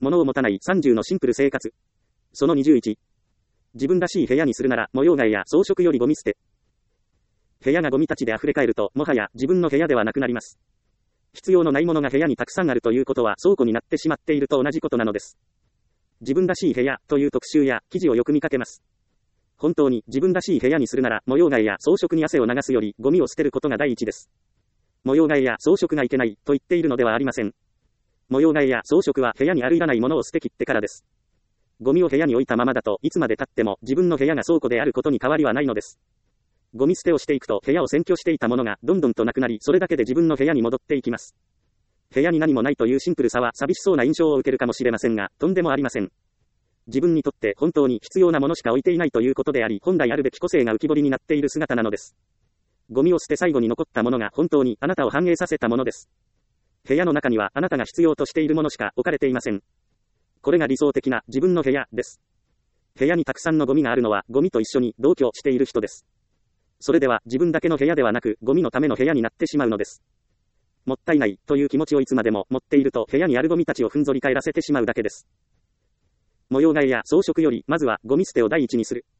物を持たない30のシンプル生活。その21。自分らしい部屋にするなら模様替えや装飾よりゴミ捨て。部屋がゴミたちで溢れ返ると、もはや自分の部屋ではなくなります。必要のないものが部屋にたくさんあるということは倉庫になってしまっていると同じことなのです。自分らしい部屋という特集や記事をよく見かけます。本当に自分らしい部屋にするなら模様替えや装飾に汗を流すよりゴミを捨てることが第一です。模様替えや装飾がいけないと言っているのではありません。模様替えや装飾は部屋にあるいらないものを捨て切ってからです。ゴミを部屋に置いたままだといつまで経っても自分の部屋が倉庫であることに変わりはないのです。ゴミ捨てをしていくと部屋を占拠していたものがどんどんとなくなり、それだけで自分の部屋に戻っていきます。部屋に何もないというシンプルさは寂しそうな印象を受けるかもしれませんが、とんでもありません。自分にとって本当に必要なものしか置いていないということであり、本来あるべき個性が浮き彫りになっている姿なのです。ゴミを捨て最後に残ったものが本当にあなたを反映させたものです。部屋の中にはあなたが必要としているものしか置かれていません。これが理想的な自分の部屋です。部屋にたくさんのゴミがあるのはゴミと一緒に同居している人です。それでは自分だけの部屋ではなくゴミのための部屋になってしまうのです。もったいないという気持ちをいつまでも持っていると部屋にあるゴミたちをふんぞり返らせてしまうだけです。模様替えや装飾よりまずはゴミ捨てを第一にする。